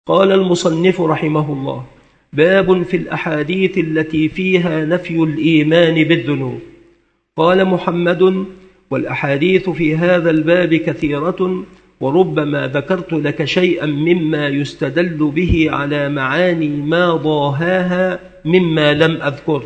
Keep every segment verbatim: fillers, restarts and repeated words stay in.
قال المصنف رحمه الله: باب في الأحاديث التي فيها نفي الإيمان بالذنوب. قال محمد: والأحاديث في هذا الباب كثيرة، وربما ذكرت لك شيئا مما يستدل به على معاني ما ضاهاها مما لم أذكر،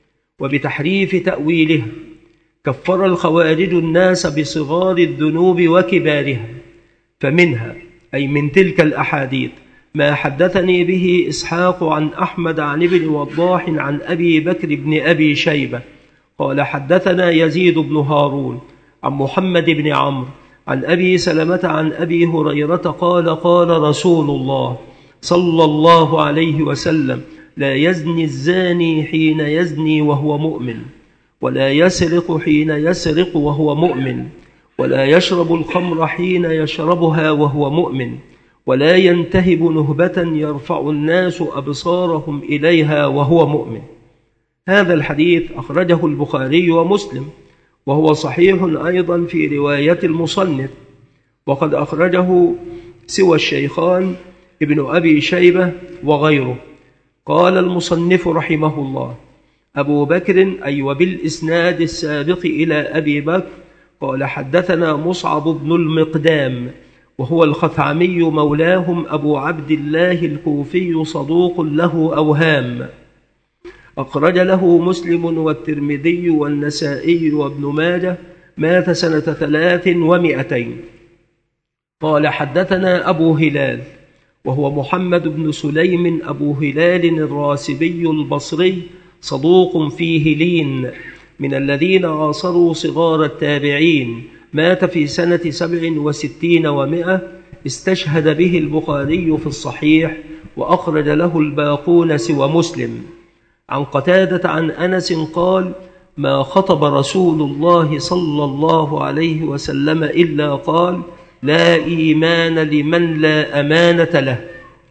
وبتحريف تأويلها. كفر الخوارج الناس بصغار الذنوب وكبارها، فمنها أي من تلك الأحاديث ما حدثني به إسحاق عن أحمد عن ابن وضاح عن أبي بكر بن أبي شيبة قال: حدثنا يزيد بن هارون عن محمد بن عمرو عن أبي سلمة عن أبي هريرة قال: قال رسول الله صلى الله عليه وسلم: لا يزني الزاني حين يزني وهو مؤمن، ولا يسرق حين يسرق وهو مؤمن، ولا يشرب الخمر حين يشربها وهو مؤمن، ولا ينتهب نهبة يرفع الناس أبصارهم إليها وهو مؤمن. هذا الحديث أخرجه البخاري ومسلم، وهو صحيح أيضا في رواية المصنف، وقد أخرجه سوى الشيخان ابن أبي شيبة وغيره. قال المصنف رحمه الله: أبو بكر أي وبالإسناد السابق إلى أبي بكر قال: حدثنا مصعب بن المقدام، وهو الخثعمي مولاهم أبو عبد الله الكوفي، صدوق له أوهام، أخرج له مسلم والترمذي والنسائي وابن ماجه، مات سنة ثلاث ومئتين. قال: حدثنا أبو هلال، وهو محمد بن سليم أبو هلال الراسبي البصري، صدوق فيه لين، من الذين عاصروا صغار التابعين، مات في سنة سبع وستين ومئة، استشهد به البخاري في الصحيح، وأخرج له الباقون سوى مسلم. عن قتادة عن أنس قال: ما خطب رسول الله صلى الله عليه وسلم إلا قال: لا إيمان لمن لا أمانة له.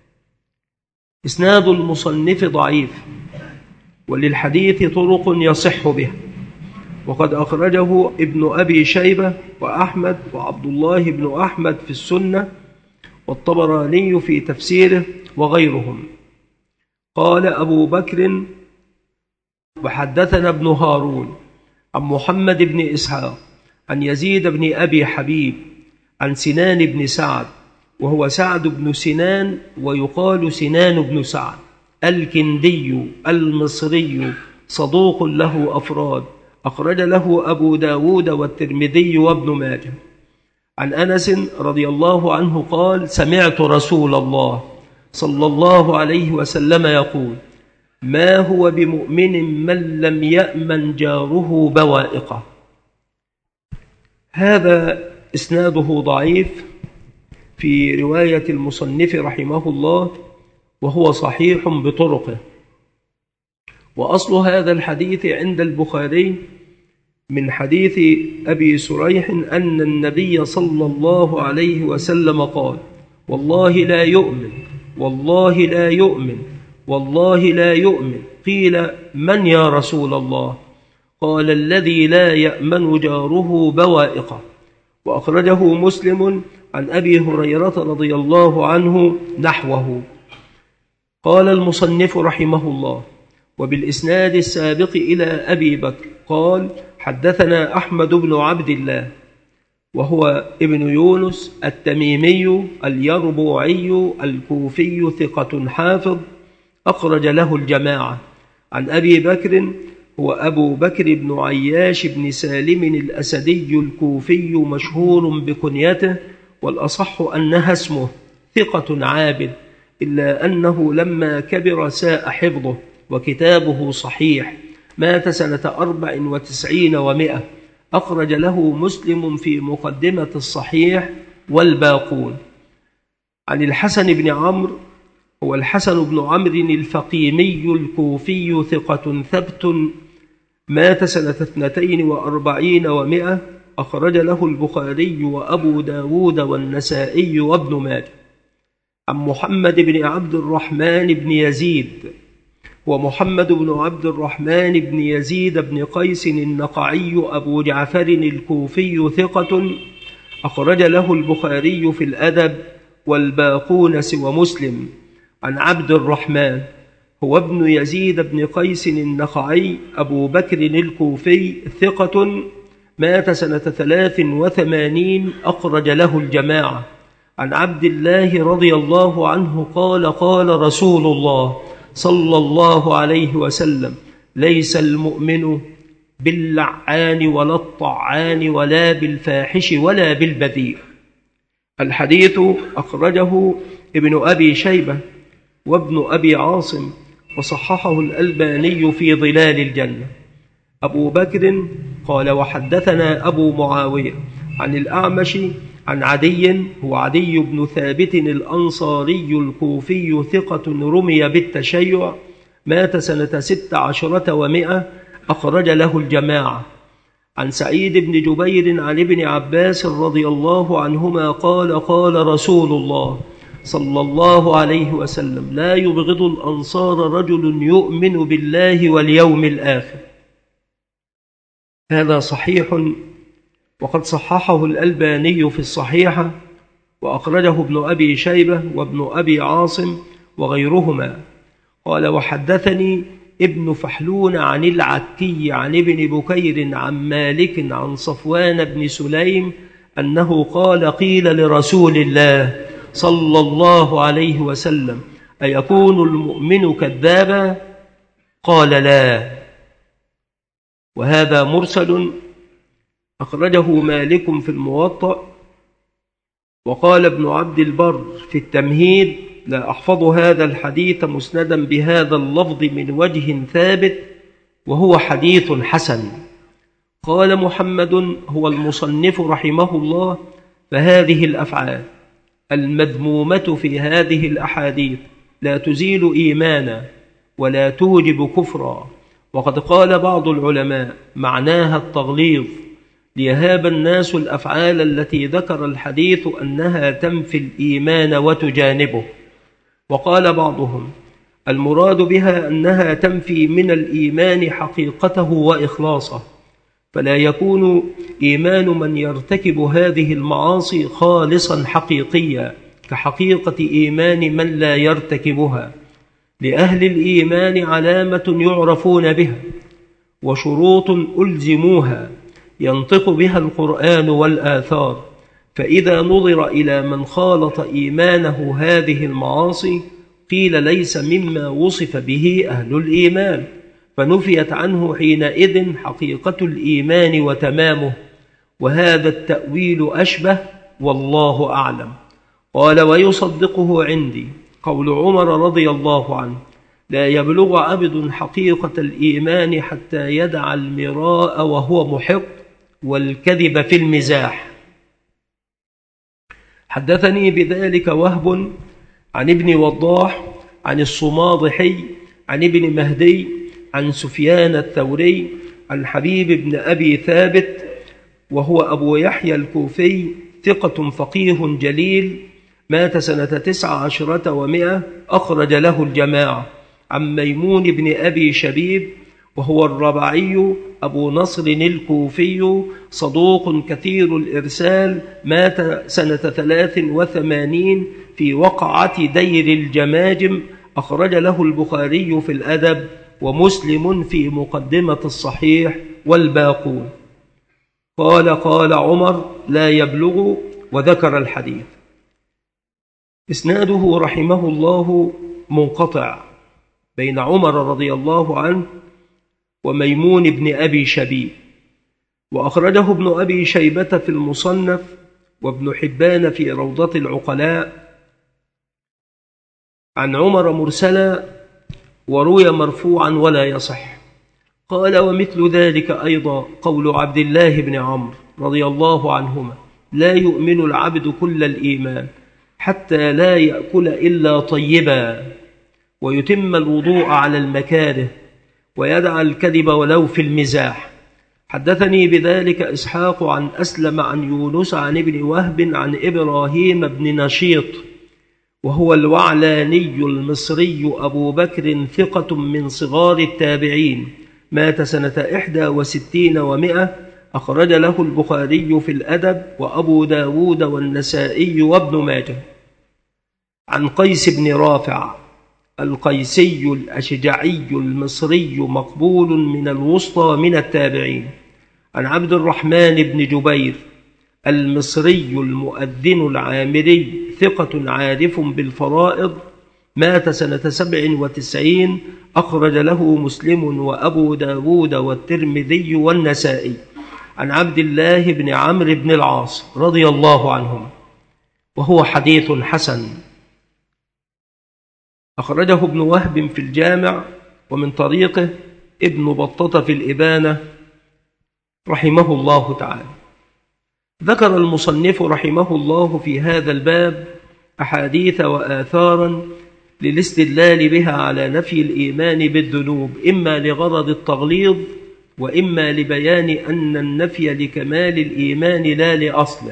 إسناد المصنف ضعيف، وللحديث طرق يصح به، وقد أخرجه ابن أبي شيبة وأحمد وعبد الله بن أحمد في السنة، والطبراني في تفسيره وغيرهم. قال أبو بكر: وحدثنا ابن هارون عن محمد بن إسحاق عن يزيد بن أبي حبيب عن سنان بن سعد، وهو سعد بن سنان ويقال سنان بن سعد، الكندي المصري، صدوق له أفراد، أخرج له أبو داود والترمذي وابن ماجه. عن أنس رضي الله عنه قال: سمعت رسول الله صلى الله عليه وسلم يقول: ما هو بمؤمن من لم يأمن جاره بوائقه. هذا إسناده ضعيف في رواية المصنف رحمه الله، وهو صحيح بطرقه. وأصل هذا الحديث عند البخاري من حديث أبي سريح أن النبي صلى الله عليه وسلم قال: والله لا يؤمن، والله لا يؤمن، والله لا يؤمن. قيل: من يا رسول الله؟ قال: الذي لا يأمن جاره بوائقه. وأخرجه مسلم عن أبي هريرة رضي الله عنه نحوه. قال المصنف رحمه الله: وبالإسناد السابق إلى أبي بكر قال: حدثنا أحمد بن عبد الله، وهو ابن يونس التميمي اليربوعي الكوفي، ثقة حافظ، أخرج له الجماعة. عن أبي بكر هو أبو بكر بن عياش بن سالم الأسدي الكوفي، مشهور بكنيته، والأصح أنها اسمه، ثقة عابد، إلا أنه لما كبر ساء حفظه، وكتابه صحيح، مات سنة أربع وتسعين ومئة، أخرج له مسلم في مقدمة الصحيح والباقون. عن الحسن بن عمرو، هو الحسن بن عمرو الفقيمي الكوفي، ثقة ثبت، مات سنة اثنتين وأربعين ومئة، أخرج له البخاري وأبو داود والنسائي وابن ماجه. عن محمد بن عبد الرحمن بن يزيد، ومحمد بن عبد الرحمن بن يزيد بن قيس النقعي أبو جعفر الكوفي، ثقة، أخرج له البخاري في الأدب والباقون سوى مسلم عن عبد الرحمن هو ابن يزيد بن قيس النخعي أبو بكر الكوفي ثقة مات سنة ثلاث وثمانين أخرج له الجماعة عن عبد الله رضي الله عنه قال قال رسول الله صلى الله عليه وسلم ليس المؤمن باللعان ولا الطعان ولا بالفاحش ولا بالبذيء. الحديث أخرجه ابن أبي شيبة وابن أبي عاصم وصححه الألباني في ظلال الجنة. أبو بكر قال وحدثنا أبو معاوية عن الأعمش عن عدي هو عدي بن ثابت الأنصاري الكوفي ثقة رمي بالتشيع مات سنة ست عشرة ومئة أخرج له الجماعة عن سعيد بن جبير عن ابن عباس رضي الله عنهما قال قال رسول الله صلى الله عليه وسلم لا يبغض الأنصار رجل يؤمن بالله واليوم الآخر. هذا صحيح وقد صححه الألباني في الصحيحة وأخرجه ابن أبي شيبة وابن أبي عاصم وغيرهما. قال وحدثني ابن فحلون عن العكي عن ابن بكير عن مالك عن صفوان بن سليم أنه قال قيل لرسول الله صلى الله عليه وسلم أيكون المؤمن كذابا؟ قال لا. وهذا مرسل أخرجه مالك في الموطأ. وقال ابن عبد البر في التمهيد لا أحفظ هذا الحديث مسندا بهذا اللفظ من وجه ثابت وهو حديث حسن. قال محمد هو المصنف رحمه الله فهذه الأفعال المذمومة في هذه الأحاديث لا تزيل إيمانا ولا توجب كفرا. وقد قال بعض العلماء معناها التغليظ ليهاب الناس الأفعال التي ذكر الحديث أنها تنفي الإيمان وتجانبه. وقال بعضهم المراد بها أنها تنفي من الإيمان حقيقته وإخلاصه، فلا يكون إيمان من يرتكب هذه المعاصي خالصا حقيقيا كحقيقة إيمان من لا يرتكبها. لأهل الإيمان علامة يعرفون بها وشروط ألزموها ينطق بها القرآن والآثار، فإذا نظر إلى من خالط إيمانه هذه المعاصي قيل ليس مما وصف به أهل الإيمان، فنفيت عنه حينئذ حقيقة الإيمان وتمامه، وهذا التأويل أشبه والله أعلم. قال ويصدقه عندي قول عمر رضي الله عنه لا يبلغ عبد حقيقة الإيمان حتى يدع المراء وهو محق والكذب في المزاح. حدثني بذلك وهب عن ابن وضاح عن الصماضحي عن ابن مهدي عن سفيان الثوري عن حبيب بن أبي ثابت وهو أبو يحيى الكوفي ثقة فقيه جليل مات سنة تسع عشرة ومئة أخرج له الجماعة عن ميمون بن أبي شبيب وهو الربعي أبو نصر الكوفي صدوق كثير الإرسال مات سنة ثلاث وثمانين في وقعة دير الجماجم أخرج له البخاري في الأدب ومسلم في مقدمة الصحيح والباقون. قال قال عمر لا يبلغ وذكر الحديث. إسناده رحمه الله منقطع بين عمر رضي الله عنه وميمون بن أبي شبيب، وأخرجه ابن أبي شيبة في المصنف وابن حبان في روضة العقلاء عن عمر مرسلا وروي مرفوعا ولا يصح. قال ومثل ذلك أيضا قول عبد الله بن عمرو رضي الله عنهما لا يؤمن العبد كل الإيمان حتى لا يأكل إلا طيبا ويتم الوضوء على المكاره ويدع الكذب ولو في المزاح. حدثني بذلك إسحاق عن أسلم عن يونس عن ابن وهب عن إبراهيم بن نشيط وهو الوعلاني المصري أبو بكر ثقة من صغار التابعين مات سنة إحدى وستين ومئة أخرج له البخاري في الأدب وأبو داود والنسائي وابن ماجه. عن قيس بن رافع القيسي الأشجعي المصري مقبول من الوسطى من التابعين. عن عبد الرحمن بن جبير المصري المؤذن العامري ثقة عارف بالفرائض، مات سنة سبع وتسعين، أخرج له مسلم وأبو داود والترمذي والنسائي. عن عبد الله بن عمرو بن العاص رضي الله عنهم، وهو حديث حسن، أخرجه ابن وهب في الجامع، ومن طريقه ابن بطة في الإبانة رحمه الله تعالى. ذكر المصنف رحمه الله في هذا الباب أحاديث وآثارا للاستدلال بها على نفي الإيمان بالذنوب، إما لغرض التغليظ وإما لبيان أن النفي لكمال الإيمان لا لأصله.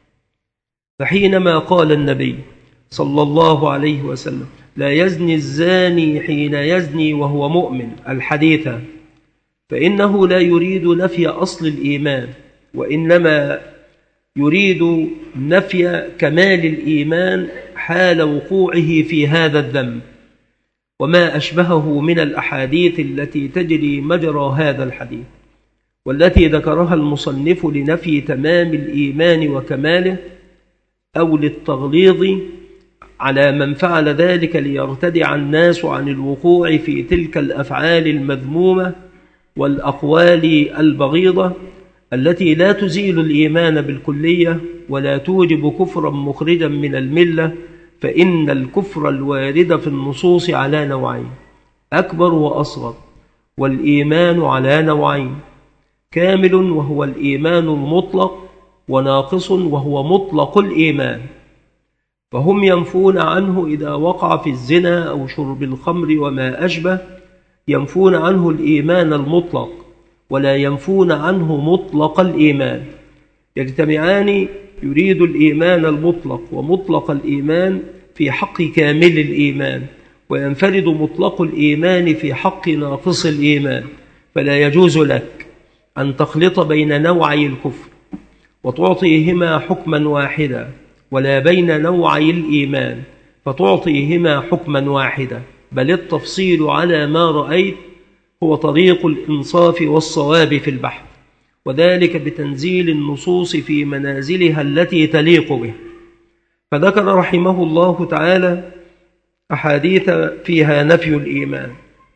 فحينما قال النبي صلى الله عليه وسلم: لا يزني الزاني حين يزني وهو مؤمن، الحديث، فإنه لا يريد نفي أصل الإيمان، وإنما يريد نفي كمال الإيمان حال وقوعه في هذا الذنب، وما أشبهه من الأحاديث التي تجري مجرى هذا الحديث، والتي ذكرها المصنف لنفي تمام الإيمان وكماله، أو للتغليظ على من فعل ذلك ليرتدع الناس عن الوقوع في تلك الأفعال المذمومة والأقوال البغيضة التي لا تزيل الإيمان بالكلية ولا توجب كفرا مخرجا من الملة. فإن الكفر الوارد في النصوص على نوعين: أكبر وأصغر، والإيمان على نوعين: كامل وهو الإيمان المطلق، وناقص وهو مطلق الإيمان. فهم ينفون عنه إذا وقع في الزنا أو شرب الخمر وما أشبه، ينفون عنه الإيمان المطلق ولا ينفون عنه مطلق الإيمان. يجتمعان، يريد الإيمان المطلق ومطلق الإيمان في حق كامل الإيمان، وينفرد مطلق الإيمان في حق ناقص الإيمان. فلا يجوز لك أن تخلط بين نوعي الكفر وتعطيهما حكما واحدا، ولا بين نوعي الإيمان فتعطيهما حكما واحدا، بل التفصيل على ما رأيت هو طريق الإنصاف والصواب في البحث، وذلك بتنزيل النصوص في منازلها التي تليق به. فذكر رحمه الله تعالى أحاديث فيها نفي الإيمان،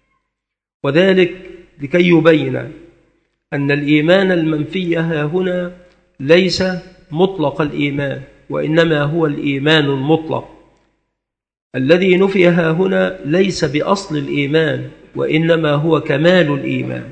وذلك لكي يبين أن الإيمان المنفي ها هنا ليس مطلق الإيمان، وإنما هو الإيمان المطلق. الذي نفي ها هنا ليس بأصل الإيمان، وإنما هو كمال الإيمان.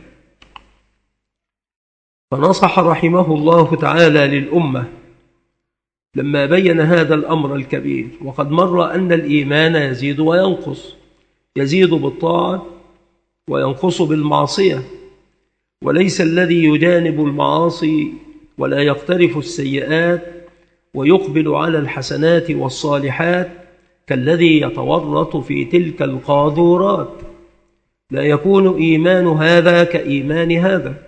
فنصح رحمه الله تعالى للأمة لما بين هذا الأمر الكبير. وقد مر أن الإيمان يزيد وينقص، يزيد بالطاعة وينقص بالمعصية، وليس الذي يجانب المعاصي ولا يقترف السيئات ويقبل على الحسنات والصالحات كالذي يتورط في تلك القاذورات. لا يكون إيمان هذا كإيمان هذا،